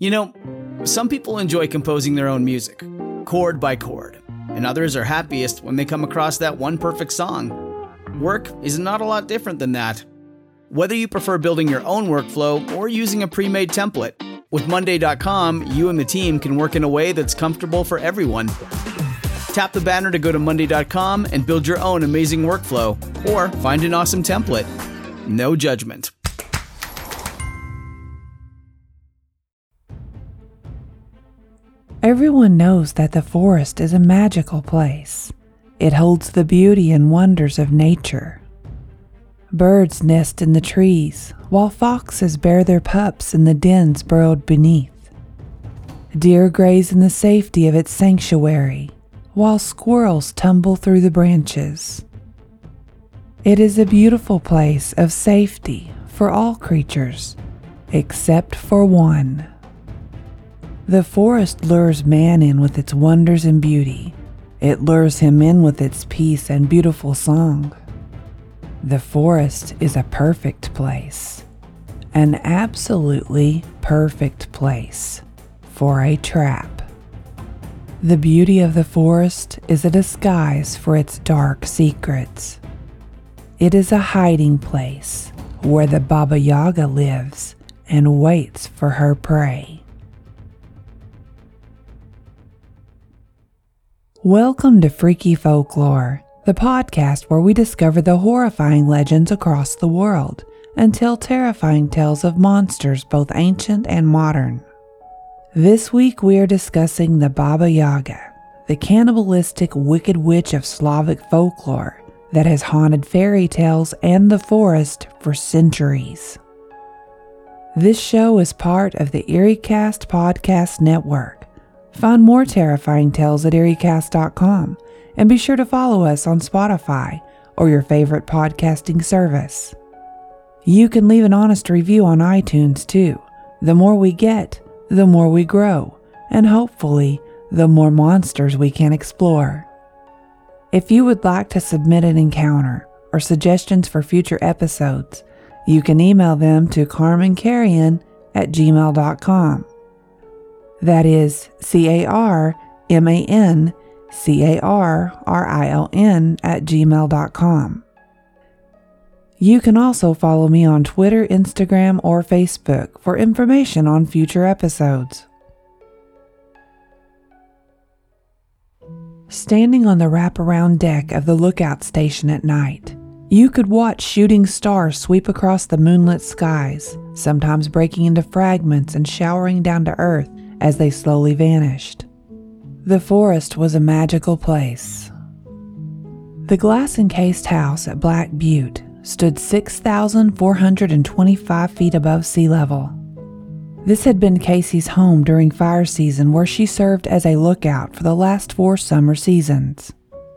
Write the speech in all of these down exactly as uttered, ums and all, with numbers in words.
You know, some people enjoy composing their own music, chord by chord, and others are happiest when they come across that one perfect song. Work is not a lot different than that. Whether you prefer building your own workflow or using a pre-made template, with Monday dot com, you and the team can work in a way that's comfortable for everyone. Tap the banner to go to Monday dot com and build your own amazing workflow, or find an awesome template. No judgment. Everyone knows that the forest is a magical place. It holds the beauty and wonders of nature. Birds nest in the trees, while foxes bear their pups in the dens burrowed beneath. Deer graze in the safety of its sanctuary, while squirrels tumble through the branches. It is a beautiful place of safety for all creatures, except for one. The forest lures man in with its wonders and beauty. It lures him in with its peace and beautiful song. The forest is a perfect place, an absolutely perfect place for a trap. The beauty of the forest is a disguise for its dark secrets. It is a hiding place where the Baba Yaga lives and waits for her prey. Welcome to Freaky Folklore, the podcast where we discover the horrifying legends across the world and tell terrifying tales of monsters both ancient and modern. This week we are discussing the Baba Yaga, the cannibalistic wicked witch of Slavic folklore that has haunted fairy tales and the forest for centuries. This show is part of the EerieCast podcast network. Find more terrifying tales at eerie cast dot com and be sure to follow us on Spotify or your favorite podcasting service. You can leave an honest review on iTunes too. The more we get, the more we grow, and hopefully, the more monsters we can explore. If you would like to submit an encounter or suggestions for future episodes, you can email them to carmancarrion at gmail dot com. That is C A R M A N C A R R I O N at gmail dot com. You can also follow me on Twitter, Instagram, or Facebook for information on future episodes. Standing on the wraparound deck of the lookout station at night, you could watch shooting stars sweep across the moonlit skies, sometimes breaking into fragments and showering down to earth as they slowly vanished. The forest was a magical place. The glass-encased house at Black Butte stood six thousand four hundred twenty-five feet above sea level. This had been Casey's home during fire season, where she served as a lookout for the last four summer seasons.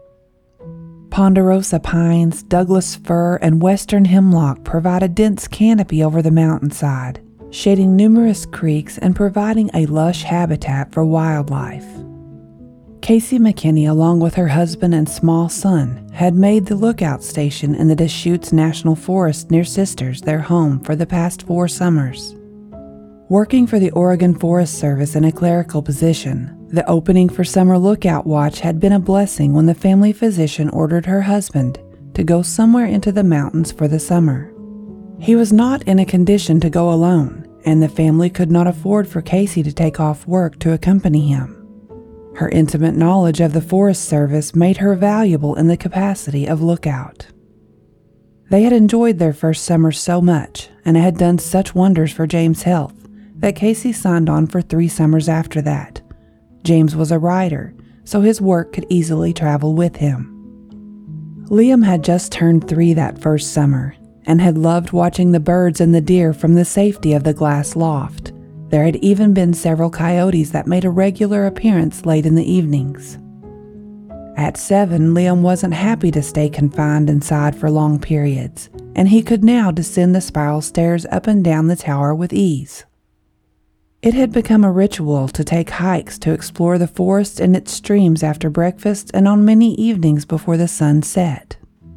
Ponderosa pines, Douglas fir, and western hemlock provide a dense canopy over the mountainside, shading numerous creeks and providing a lush habitat for wildlife. Casey McKinney, along with her husband and small son, had made the lookout station in the Deschutes National Forest near Sisters their home for the past four summers. Working for the Oregon Forest Service in a clerical position, the opening for summer lookout watch had been a blessing when the family physician ordered her husband to go somewhere into the mountains for the summer. He was not in a condition to go alone, and the family could not afford for Casey to take off work to accompany him. Her intimate knowledge of the Forest Service made her valuable in the capacity of lookout. They had enjoyed their first summer so much, and it had done such wonders for James' health, that Casey signed on for three summers after that. James was a rider, so his work could easily travel with him. Liam had just turned three that first summer, and had loved watching the birds and the deer from the safety of the glass loft. There had even been several coyotes that made a regular appearance late in the evenings. At seven, Liam wasn't happy to stay confined inside for long periods, and he could now descend the spiral stairs up and down the tower with ease. It had become a ritual to take hikes to explore the forest and its streams after breakfast and on many evenings before the sun set.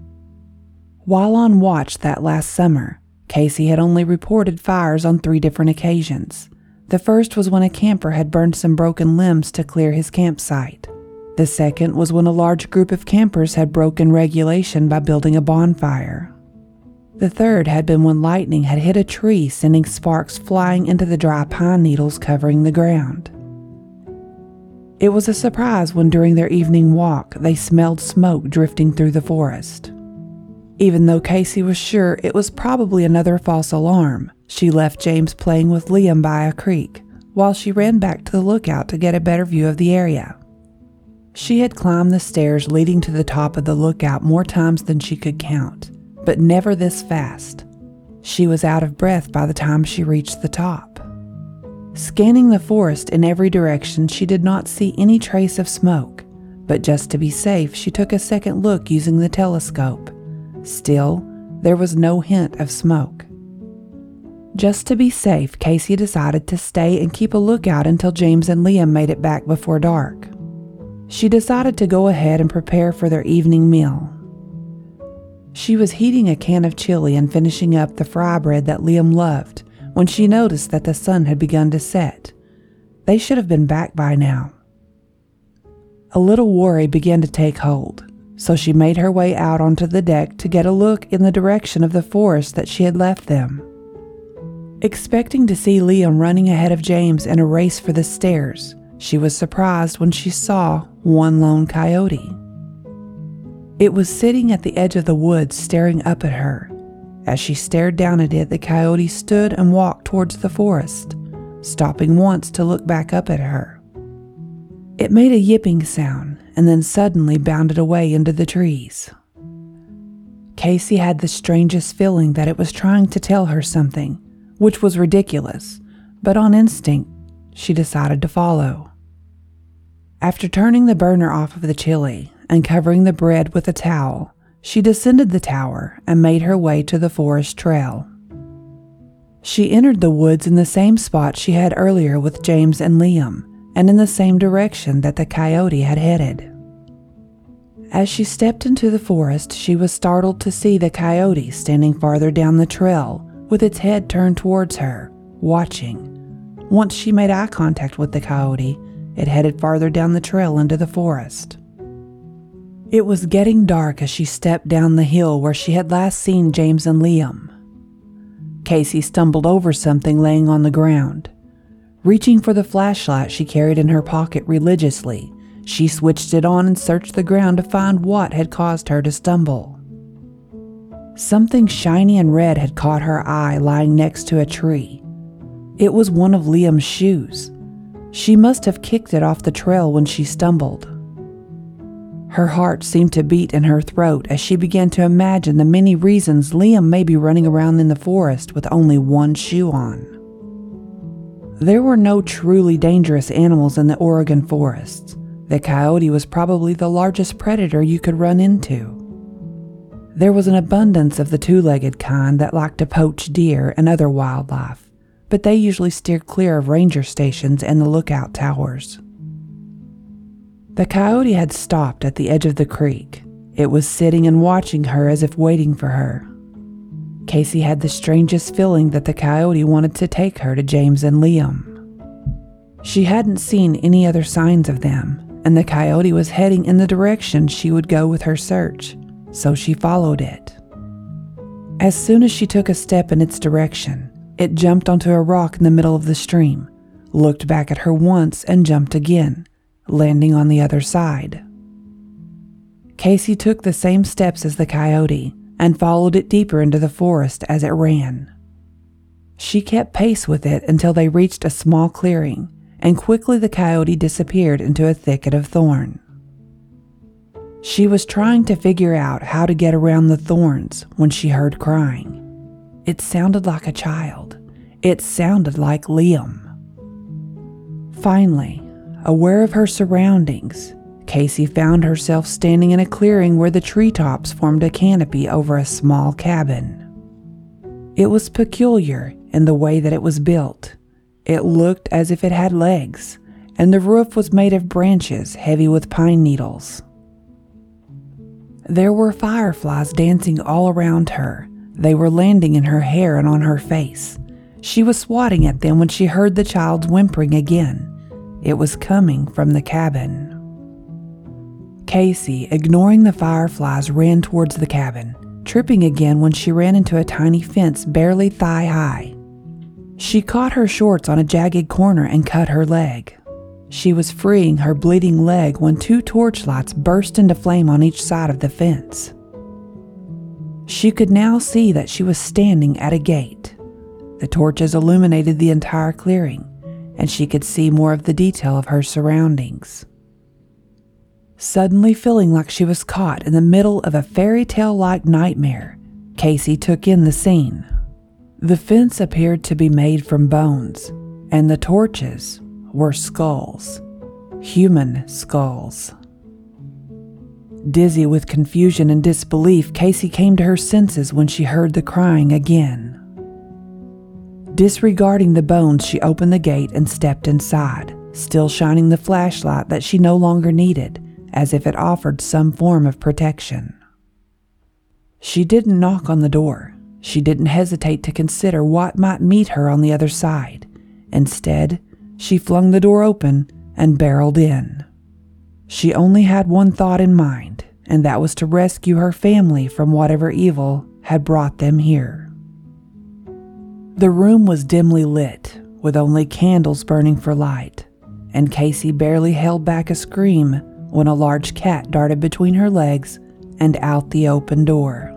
While on watch that last summer, Casey had only reported fires on three different occasions. The first was when a camper had burned some broken limbs to clear his campsite. The second was when a large group of campers had broken regulation by building a bonfire. The third had been when lightning had hit a tree, sending sparks flying into the dry pine needles covering the ground. It was a surprise when during their evening walk they smelled smoke drifting through the forest. Even though Casey was sure it was probably another false alarm, she left James playing with Liam by a creek, while she ran back to the lookout to get a better view of the area. She had climbed the stairs leading to the top of the lookout more times than she could count, but never this fast. She was out of breath by the time she reached the top. Scanning the forest in every direction, she did not see any trace of smoke, but just to be safe, she took a second look using the telescope. Still, there was no hint of smoke. Just to be safe, Casey decided to stay and keep a lookout until James and Liam made it back before dark. She decided to go ahead and prepare for their evening meal. She was heating a can of chili and finishing up the fry bread that Liam loved when she noticed that the sun had begun to set. They should have been back by now. A little worry began to take hold, so she made her way out onto the deck to get a look in the direction of the forest that she had left them. Expecting to see Liam running ahead of James in a race for the stairs, she was surprised when she saw one lone coyote. It was sitting at the edge of the woods staring up at her. As she stared down at it, the coyote stood and walked towards the forest, stopping once to look back up at her. It made a yipping sound and then suddenly bounded away into the trees. Casey had the strangest feeling that it was trying to tell her something, which was ridiculous, but on instinct, she decided to follow. After turning the burner off of the chili and covering the bread with a towel, she descended the tower and made her way to the forest trail. She entered the woods in the same spot she had earlier with James and Liam, and in the same direction that the coyote had headed. As she stepped into the forest, she was startled to see the coyote standing farther down the trail with its head turned towards her, watching. Once she made eye contact with the coyote, it headed farther down the trail into the forest. It was getting dark as she stepped down the hill where she had last seen James and Liam. Casey stumbled over something laying on the ground. Reaching for the flashlight she carried in her pocket religiously, she switched it on and searched the ground to find what had caused her to stumble. Something shiny and red had caught her eye lying next to a tree. It was one of Liam's shoes. She must have kicked it off the trail when she stumbled. Her heart seemed to beat in her throat as she began to imagine the many reasons Liam may be running around in the forest with only one shoe on. There were no truly dangerous animals in the Oregon forests. The coyote was probably the largest predator you could run into. There was an abundance of the two-legged kind that liked to poach deer and other wildlife, but they usually steered clear of ranger stations and the lookout towers. The coyote had stopped at the edge of the creek. It was sitting and watching her as if waiting for her. Casey had the strangest feeling that the coyote wanted to take her to James and Liam. She hadn't seen any other signs of them, and the coyote was heading in the direction she would go with her search, so she followed it. As soon as she took a step in its direction, it jumped onto a rock in the middle of the stream, looked back at her once, and jumped again, landing on the other side. Casey took the same steps as the coyote and followed it deeper into the forest as it ran. She kept pace with it until they reached a small clearing, and quickly the coyote disappeared into a thicket of thorn. She was trying to figure out how to get around the thorns when she heard crying. It sounded like a child. It sounded like Liam. Finally, aware of her surroundings, Casey found herself standing in a clearing where the treetops formed a canopy over a small cabin. It was peculiar in the way that it was built. It looked as if it had legs, and the roof was made of branches heavy with pine needles. There were fireflies dancing all around her. They were landing in her hair and on her face. She was swatting at them when she heard the child's whimpering again. It was coming from the cabin. Casey, ignoring the fireflies, ran towards the cabin, tripping again when she ran into a tiny fence barely thigh-high. She caught her shorts on a jagged corner and cut her leg. She was freeing her bleeding leg when two torchlights burst into flame on each side of the fence. She could now see that she was standing at a gate. The torches illuminated the entire clearing, and she could see more of the detail of her surroundings. Suddenly feeling like she was caught in the middle of a fairy tale-like nightmare, Casey took in the scene. The fence appeared to be made from bones, and the torches were skulls. Human skulls. Dizzy with confusion and disbelief, Casey came to her senses when she heard the crying again. Disregarding the bones, she opened the gate and stepped inside, still shining the flashlight that she no longer needed, as if it offered some form of protection. She didn't knock on the door. She didn't hesitate to consider what might meet her on the other side. Instead, she flung the door open and barreled in. She only had one thought in mind, and that was to rescue her family from whatever evil had brought them here. The room was dimly lit, with only candles burning for light, and Casey barely held back a scream when a large cat darted between her legs and out the open door.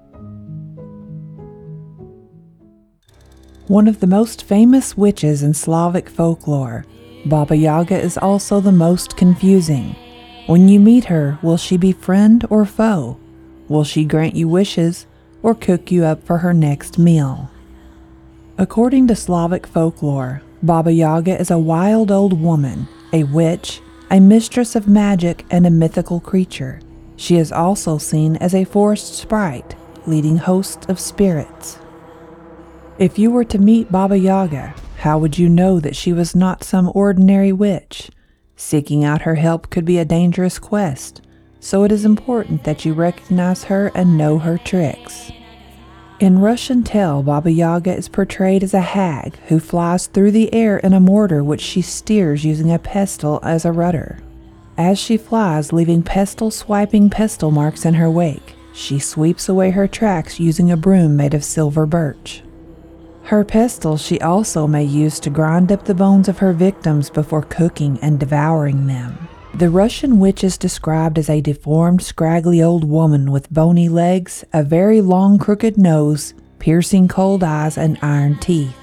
One of the most famous witches in Slavic folklore, Baba Yaga is also the most confusing. When you meet her, will she be friend or foe? Will she grant you wishes or cook you up for her next meal? According to Slavic folklore, Baba Yaga is a wild old woman, a witch, a mistress of magic, and a mythical creature. She is also seen as a forest sprite, leading hosts of spirits. If you were to meet Baba Yaga, how would you know that she was not some ordinary witch? Seeking out her help could be a dangerous quest, so it is important that you recognize her and know her tricks. In Russian tale, Baba Yaga is portrayed as a hag who flies through the air in a mortar which she steers using a pestle as a rudder. As she flies, leaving pestle-swiping pestle marks in her wake, she sweeps away her tracks using a broom made of silver birch. Her pestle she also may use to grind up the bones of her victims before cooking and devouring them. The Russian witch is described as a deformed, scraggly old woman with bony legs, a very long crooked nose, piercing cold eyes, and iron teeth.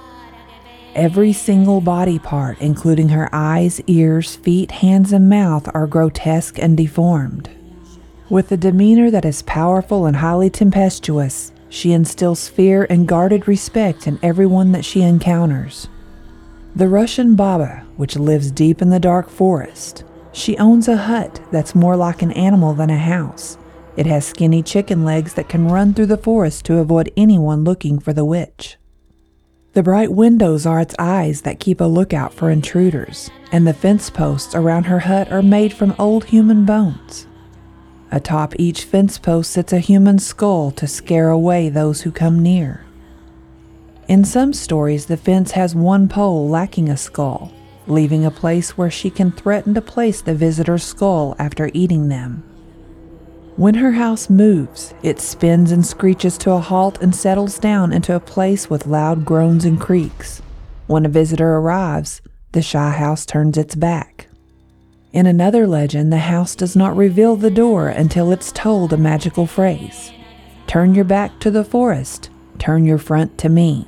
Every single body part, including her eyes, ears, feet, hands, and mouth, are grotesque and deformed. With a demeanor that is powerful and highly tempestuous, she instills fear and guarded respect in everyone that she encounters. The Russian Baba, which lives deep in the dark forest, she owns a hut that's more like an animal than a house. It has skinny chicken legs that can run through the forest to avoid anyone looking for the witch. The bright windows are its eyes that keep a lookout for intruders, and the fence posts around her hut are made from old human bones. Atop each fence post sits a human skull to scare away those who come near. In some stories, the fence has one pole lacking a skull, leaving a place where she can threaten to place the visitor's skull after eating them. When her house moves, it spins and screeches to a halt and settles down into a place with loud groans and creaks. When a visitor arrives, the shy house turns its back. In another legend, the house does not reveal the door until it's told a magical phrase. Turn your back to the forest, turn your front to me.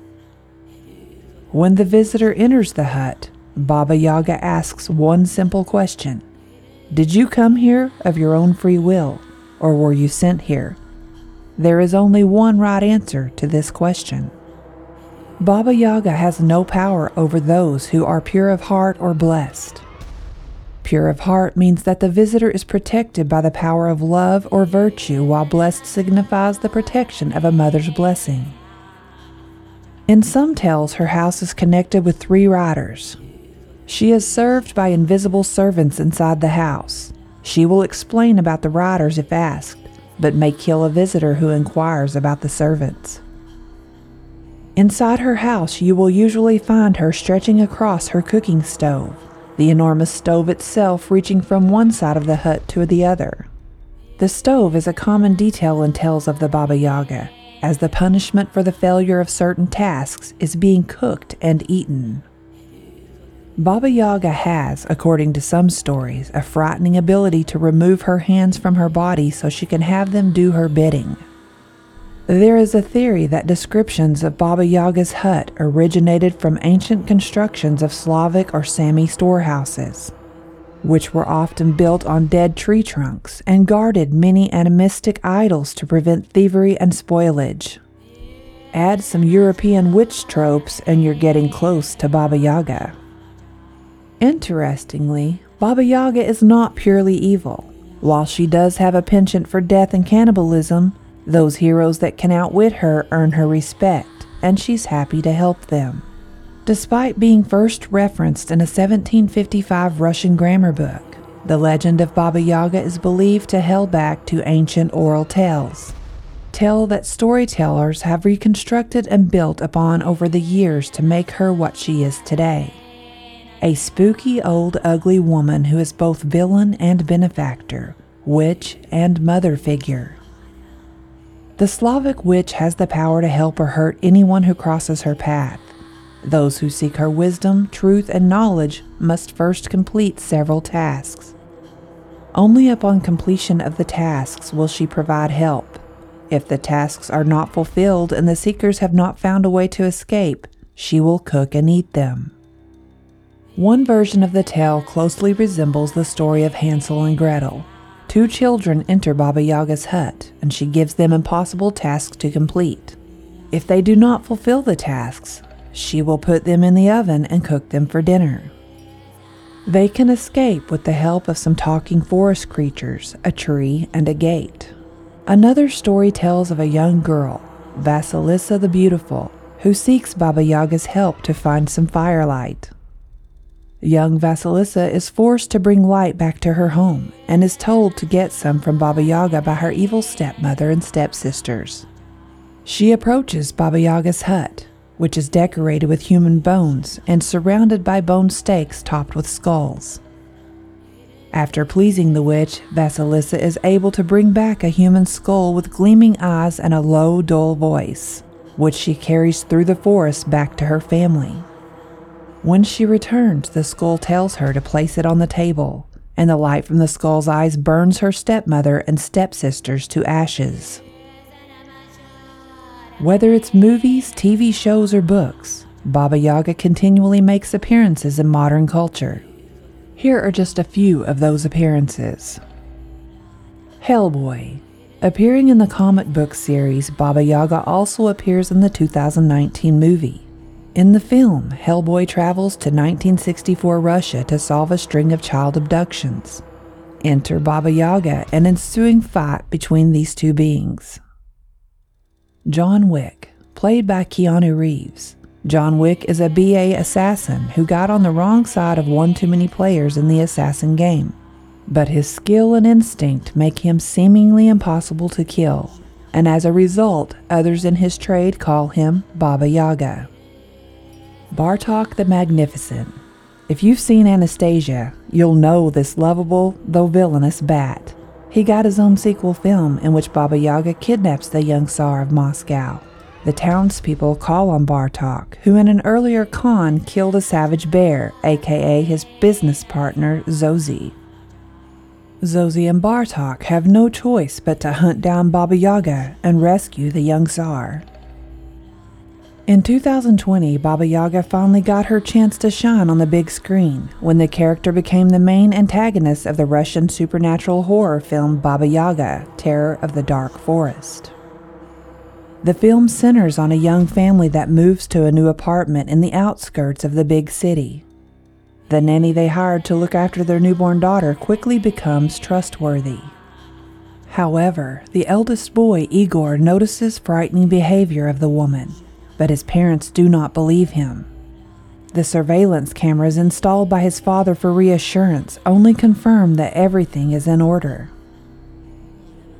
When the visitor enters the hut, Baba Yaga asks one simple question. Did you come here of your own free will, or were you sent here? There is only one right answer to this question. Baba Yaga has no power over those who are pure of heart or blessed. Pure of heart means that the visitor is protected by the power of love or virtue, while blessed signifies the protection of a mother's blessing. In some tales, her house is connected with three riders. She is served by invisible servants inside the house. She will explain about the riders if asked, but may kill a visitor who inquires about the servants. Inside her house, you will usually find her stretching across her cooking stove, the enormous stove itself reaching from one side of the hut to the other. The stove is a common detail in tales of the Baba Yaga, as the punishment for the failure of certain tasks is being cooked and eaten. Baba Yaga has, according to some stories, a frightening ability to remove her hands from her body so she can have them do her bidding. There is a theory that descriptions of Baba Yaga's hut originated from ancient constructions of Slavic or Sami storehouses, which were often built on dead tree trunks and guarded many animistic idols to prevent thievery and spoilage. Add some European witch tropes and you're getting close to Baba Yaga. Interestingly, Baba Yaga is not purely evil. While she does have a penchant for death and cannibalism, those heroes that can outwit her earn her respect, and she's happy to help them. Despite being first referenced in a seventeen fifty-five Russian grammar book, the legend of Baba Yaga is believed to hail back to ancient oral tales, tale that storytellers have reconstructed and built upon over the years to make her what she is today. A spooky old ugly woman who is both villain and benefactor, witch and mother figure. The Slavic witch has the power to help or hurt anyone who crosses her path. Those who seek her wisdom, truth, and knowledge must first complete several tasks. Only upon completion of the tasks will she provide help. If the tasks are not fulfilled and the seekers have not found a way to escape, she will cook and eat them. One version of the tale closely resembles the story of Hansel and Gretel. Two children enter Baba Yaga's hut, and she gives them impossible tasks to complete. If they do not fulfill the tasks, she will put them in the oven and cook them for dinner. They can escape with the help of some talking forest creatures, a tree, and a gate. Another story tells of a young girl, Vasilisa the Beautiful, who seeks Baba Yaga's help to find some firelight. Young Vasilisa is forced to bring light back to her home and is told to get some from Baba Yaga by her evil stepmother and stepsisters. She approaches Baba Yaga's hut, which is decorated with human bones and surrounded by bone stakes topped with skulls. After pleasing the witch, Vasilisa is able to bring back a human skull with gleaming eyes and a low, dull voice, which she carries through the forest back to her family. When she returns, the skull tells her to place it on the table, and the light from the skull's eyes burns her stepmother and stepsisters to ashes. Whether it's movies, T V shows, or books, Baba Yaga continually makes appearances in modern culture. Here are just a few of those appearances. Hellboy. Appearing in the comic book series, Baba Yaga also appears in the two thousand nineteen movie. In the film, Hellboy travels to nineteen sixty-four Russia to solve a string of child abductions. Enter Baba Yaga, an ensuing fight between these two beings. John Wick, played by Keanu Reeves. John Wick is a B A assassin who got on the wrong side of one too many players in the assassin game. But his skill and instinct make him seemingly impossible to kill, and as a result, others in his trade call him Baba Yaga. Bartok the Magnificent. If you've seen Anastasia, you'll know this lovable, though villainous bat. He got his own sequel film in which Baba Yaga kidnaps the young Tsar of Moscow. The townspeople call on Bartok, who in an earlier con killed a savage bear, aka his business partner, Zozie. Zozie and Bartok have no choice but to hunt down Baba Yaga and rescue the young Tsar. In two thousand twenty, Baba Yaga finally got her chance to shine on the big screen when the character became the main antagonist of the Russian supernatural horror film Baba Yaga, Terror of the Dark Forest. The film centers on a young family that moves to a new apartment in the outskirts of the big city. The nanny they hired to look after their newborn daughter quickly becomes trustworthy. However, the eldest boy, Igor, notices frightening behavior of the woman, but his parents do not believe him. The surveillance cameras installed by his father for reassurance only confirm that everything is in order.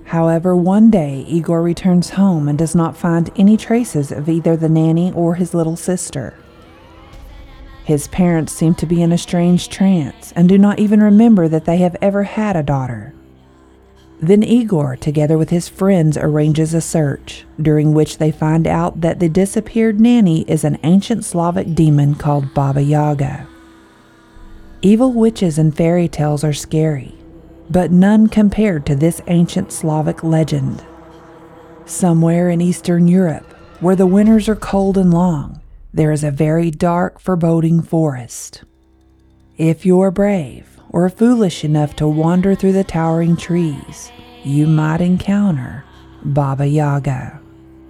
However, one day Igor returns home and does not find any traces of either the nanny or his little sister. His parents seem to be in a strange trance and do not even remember that they have ever had a daughter. Then Igor, together with his friends, arranges a search, during which they find out that the disappeared nanny is an ancient Slavic demon called Baba Yaga. Evil witches and fairy tales are scary, but none compared to this ancient Slavic legend. Somewhere in Eastern Europe, where the winters are cold and long, there is a very dark, foreboding forest. If you're brave or foolish enough to wander through the towering trees, you might encounter Baba Yaga.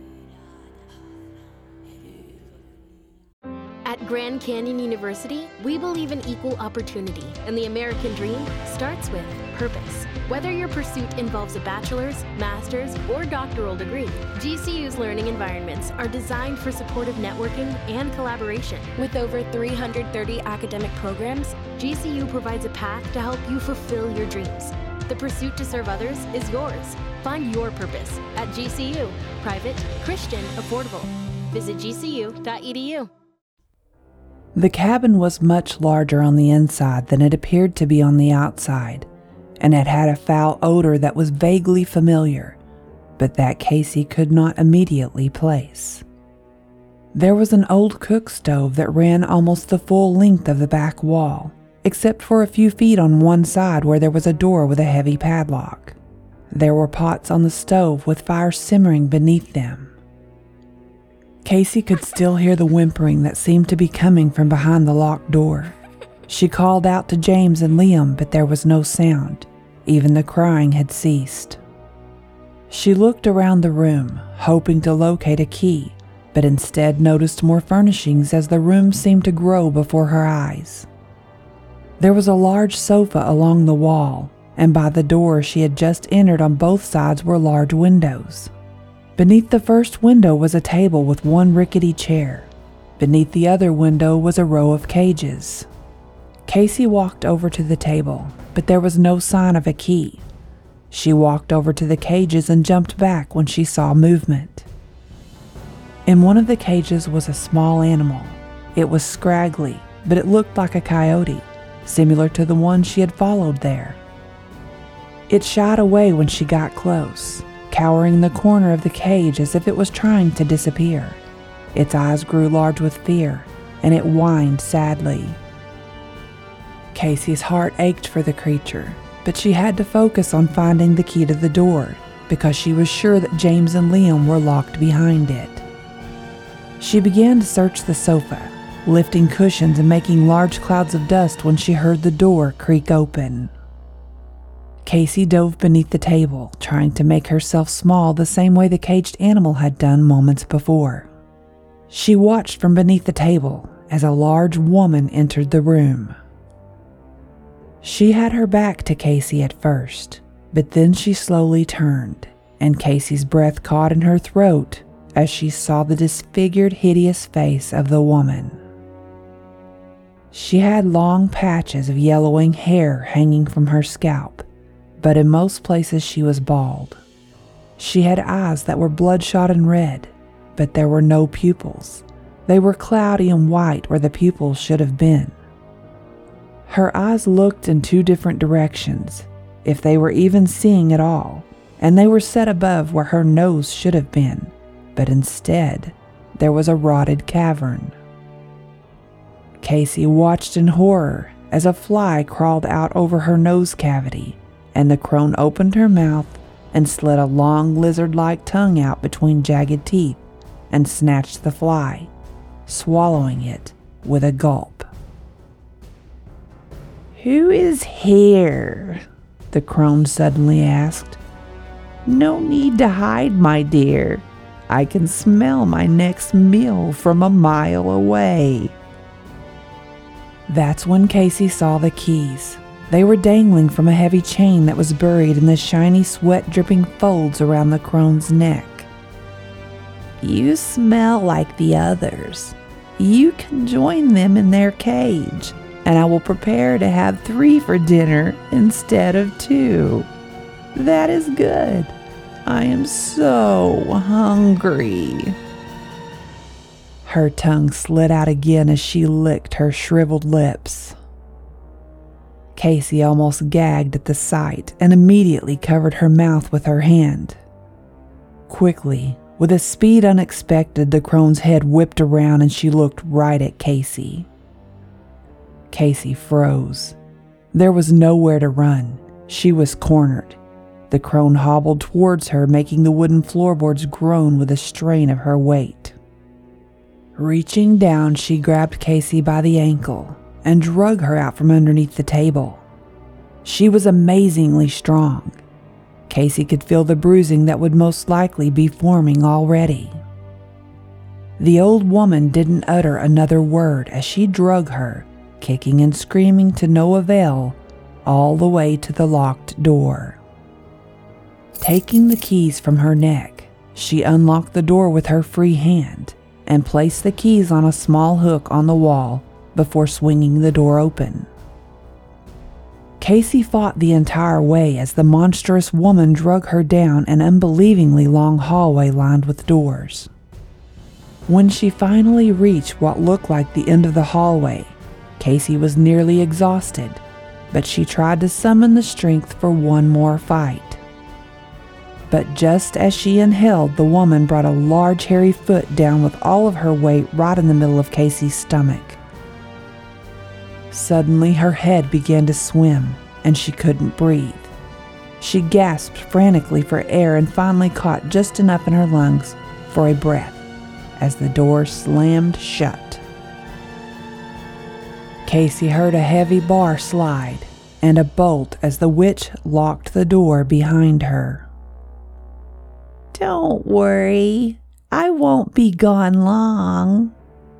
At Grand Canyon University, we believe in equal opportunity, and the American dream starts with purpose. Whether your pursuit involves a bachelor's, master's, or doctoral degree, G C U's learning environments are designed for supportive networking and collaboration. With over three hundred thirty academic programs, G C U provides a path to help you fulfill your dreams. The pursuit to serve others is yours. Find your purpose at G C U. Private, Christian, affordable. Visit G C U dot E D U. The cabin was much larger on the inside than it appeared to be on the outside, and it had a foul odor that was vaguely familiar, but that Casey could not immediately place. There was an old cook stove that ran almost the full length of the back wall, except for a few feet on one side where there was a door with a heavy padlock. There were pots on the stove with fire simmering beneath them. Casey could still hear the whimpering that seemed to be coming from behind the locked door. She called out to James and Liam, but there was no sound. Even the crying had ceased. She looked around the room, hoping to locate a key, but instead noticed more furnishings as the room seemed to grow before her eyes. There was a large sofa along the wall, and by the door she had just entered on both sides were large windows. Beneath the first window was a table with one rickety chair. Beneath the other window was a row of cages. Casey walked over to the table, but there was no sign of a key. She walked over to the cages and jumped back when she saw movement. In one of the cages was a small animal. It was scraggly, but it looked like a coyote, similar to the one she had followed there. It shied away when she got close, cowering in the corner of the cage as if it was trying to disappear. Its eyes grew large with fear, and it whined sadly. Casey's heart ached for the creature, but she had to focus on finding the key to the door because she was sure that James and Liam were locked behind it. She began to search the sofa, lifting cushions and making large clouds of dust when she heard the door creak open. Casey dove beneath the table, trying to make herself small the same way the caged animal had done moments before. She watched from beneath the table as a large woman entered the room. She had her back to Casey at first, but then she slowly turned, and Casey's breath caught in her throat as she saw the disfigured, hideous face of the woman. She had long patches of yellowing hair hanging from her scalp, but in most places she was bald. She had eyes that were bloodshot and red, but there were no pupils. They were cloudy and white where the pupils should have been. Her eyes looked in two different directions, if they were even seeing at all, and they were set above where her nose should have been, but instead there was a rotted cavern. Casey watched in horror as a fly crawled out over her nose cavity, and the crone opened her mouth and slid a long lizard-like tongue out between jagged teeth and snatched the fly, swallowing it with a gulp. "Who is here?" the crone suddenly asked. "No need to hide, my dear. I can smell my next meal from a mile away." That's when Casey saw the keys. They were dangling from a heavy chain that was buried in the shiny, sweat-dripping folds around the crone's neck. "You smell like the others. You can join them in their cage, and I will prepare to have three for dinner instead of two. That is good. I am so hungry." Her tongue slid out again as she licked her shriveled lips. Casey almost gagged at the sight and immediately covered her mouth with her hand. Quickly, with a speed unexpected, the crone's head whipped around and she looked right at Casey. Casey froze. There was nowhere to run. She was cornered. The crone hobbled towards her, making the wooden floorboards groan with the strain of her weight. Reaching down, she grabbed Casey by the ankle and drug her out from underneath the table. She was amazingly strong. Casey could feel the bruising that would most likely be forming already. The old woman didn't utter another word as she drug her, kicking and screaming to no avail, all the way to the locked door. Taking the keys from her neck, she unlocked the door with her free hand and placed the keys on a small hook on the wall before swinging the door open. Casey fought the entire way as the monstrous woman drug her down an unbelievingly long hallway lined with doors. When she finally reached what looked like the end of the hallway, Casey was nearly exhausted, but she tried to summon the strength for one more fight. But just as she inhaled, the woman brought a large hairy foot down with all of her weight right in the middle of Casey's stomach. Suddenly, her head began to swim, and she couldn't breathe. She gasped frantically for air and finally caught just enough in her lungs for a breath as the door slammed shut. Casey heard a heavy bar slide and a bolt as the witch locked the door behind her. "Don't worry, I won't be gone long."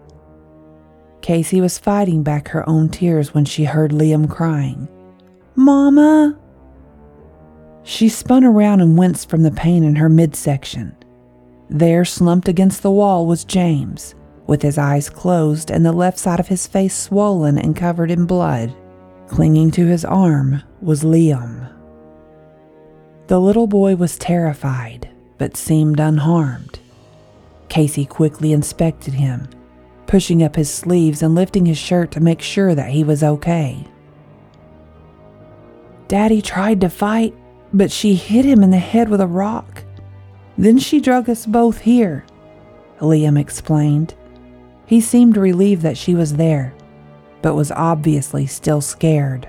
Casey was fighting back her own tears when she heard Liam crying, "Mama!" She spun around and winced from the pain in her midsection. There, slumped against the wall, was James, with his eyes closed and the left side of his face swollen and covered in blood. Clinging to his arm was Liam. The little boy was terrified, but seemed unharmed. Casey quickly inspected him, pushing up his sleeves and lifting his shirt to make sure that he was okay. "Daddy tried to fight, but she hit him in the head with a rock. Then she drug us both here," Liam explained. He seemed relieved that she was there, but was obviously still scared.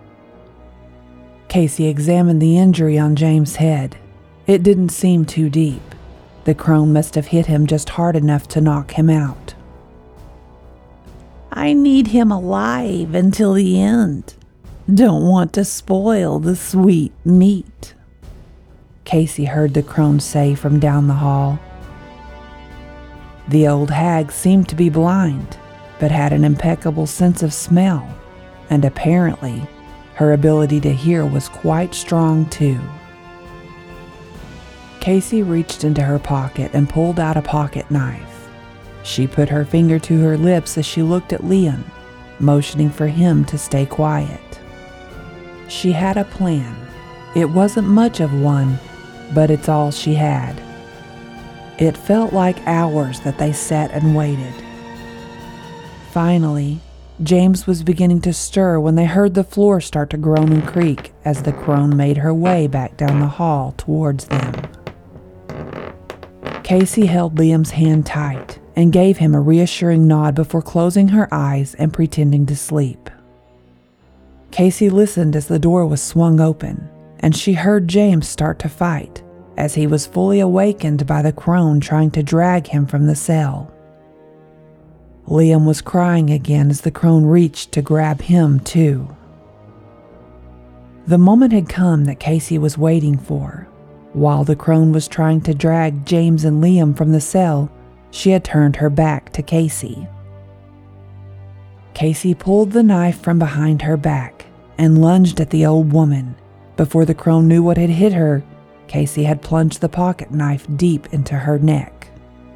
Casey examined the injury on James' head. It didn't seem too deep. The crone must have hit him just hard enough to knock him out. "I need him alive until the end. Don't want to spoil the sweet meat," Casey heard the crone say from down the hall. The old hag seemed to be blind, but had an impeccable sense of smell, and apparently her ability to hear was quite strong too. Casey reached into her pocket and pulled out a pocket knife. She put her finger to her lips as she looked at Liam, motioning for him to stay quiet. She had a plan. It wasn't much of one, but it's all she had. It felt like hours that they sat and waited. Finally, James was beginning to stir when they heard the floor start to groan and creak as the crone made her way back down the hall towards them. Casey held Liam's hand tight and gave him a reassuring nod before closing her eyes and pretending to sleep. Casey listened as the door was swung open, and she heard James start to fight as he was fully awakened by the crone trying to drag him from the cell. Liam was crying again as the crone reached to grab him too. The moment had come that Casey was waiting for. While the crone was trying to drag James and Liam from the cell, she had turned her back to Casey. Casey pulled the knife from behind her back and lunged at the old woman. Before the crone knew what had hit her, Casey had plunged the pocket knife deep into her neck.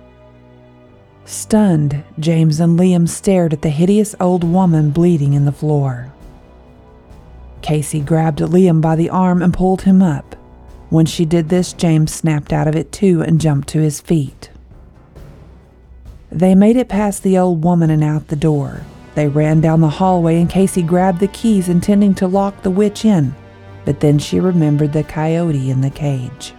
Stunned, James and Liam stared at the hideous old woman bleeding in the floor. Casey grabbed Liam by the arm and pulled him up. When she did this, James snapped out of it too and jumped to his feet. They made it past the old woman and out the door. They ran down the hallway and Casey grabbed the keys, intending to lock the witch in, but then she remembered the coyote in the cage.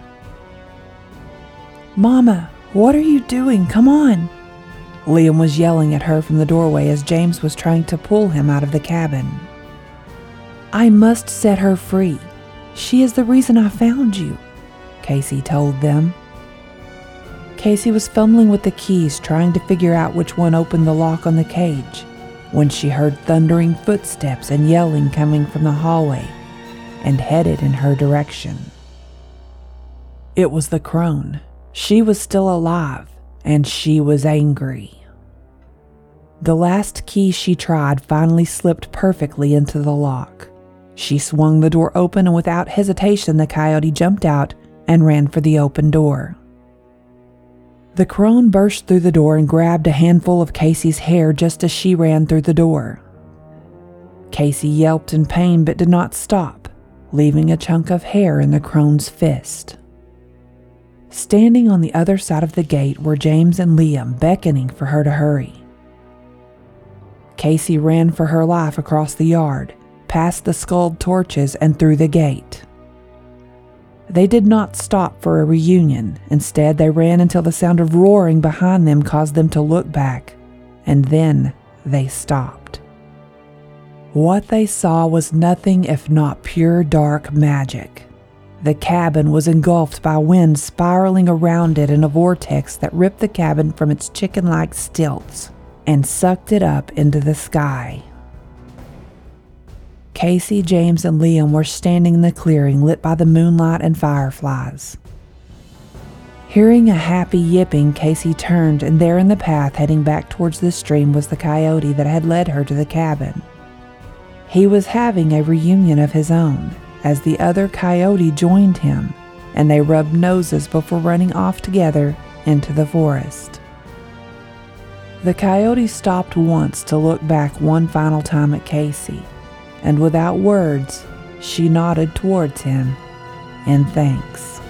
"Mama, what are you doing? Come on!" Liam was yelling at her from the doorway as James was trying to pull him out of the cabin. "I must set her free. She is the reason I found you," Casey told them. Casey was fumbling with the keys, trying to figure out which one opened the lock on the cage, when she heard thundering footsteps and yelling coming from the hallway and headed in her direction. It was the crone. She was still alive, and she was angry. The last key she tried finally slipped perfectly into the lock. She swung the door open, and without hesitation, the coyote jumped out and ran for the open door. The crone burst through the door and grabbed a handful of Casey's hair just as she ran through the door. Casey yelped in pain but did not stop, leaving a chunk of hair in the crone's fist. Standing on the other side of the gate were James and Liam, beckoning for her to hurry. Casey ran for her life across the yard, past the sculled torches, and through the gate. They did not stop for a reunion. Instead, they ran until the sound of roaring behind them caused them to look back, and then they stopped. What they saw was nothing if not pure dark magic. The cabin was engulfed by wind spiraling around it in a vortex that ripped the cabin from its chicken-like stilts and sucked it up into the sky. Casey, James, and Liam were standing in the clearing lit by the moonlight and fireflies. Hearing a happy yipping, Casey turned, and there in the path heading back towards the stream was the coyote that had led her to the cabin. He was having a reunion of his own, as the other coyote joined him, and they rubbed noses before running off together into the forest. The coyote stopped once to look back one final time at Casey, and without words, she nodded towards him in thanks.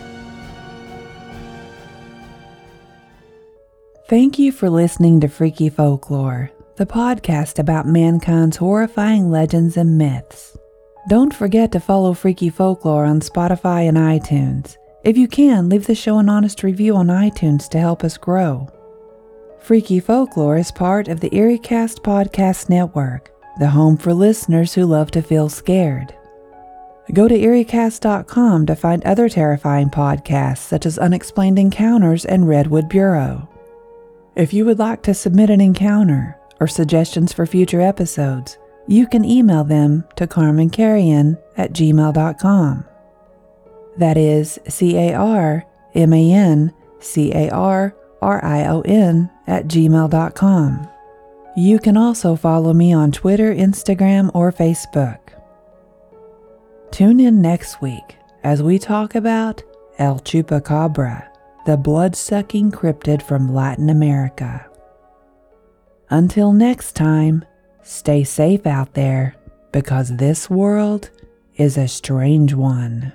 Thank you for listening to Freaky Folklore, the podcast about mankind's horrifying legends and myths. Don't forget to follow Freaky Folklore on Spotify and iTunes. If you can, leave the show an honest review on iTunes to help us grow. Freaky Folklore is part of the EerieCast Podcast Network, the home for listeners who love to feel scared. Go to eerie cast dot com to find other terrifying podcasts such as Unexplained Encounters and Redwood Bureau. If you would like to submit an encounter or suggestions for future episodes, you can email them to carmen carrion at gmail dot com. That is C A R M A N C A R R I O N at gmail dot com. You can also follow me on Twitter, Instagram, or Facebook. Tune in next week as we talk about El Chupacabra, the blood-sucking cryptid from Latin America. Until next time, stay safe out there, because this world is a strange one.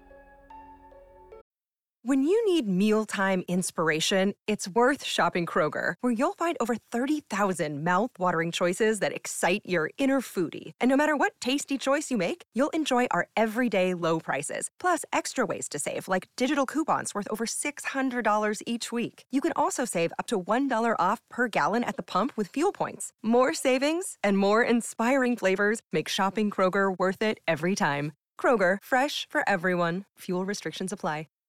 When you need mealtime inspiration, it's worth shopping Kroger, where you'll find over thirty thousand mouth-watering choices that excite your inner foodie. And no matter what tasty choice you make, you'll enjoy our everyday low prices, plus extra ways to save, like digital coupons worth over six hundred dollars each week. You can also save up to one dollar off per gallon at the pump with fuel points. More savings and more inspiring flavors make shopping Kroger worth it every time. Kroger, fresh for everyone. Fuel restrictions apply.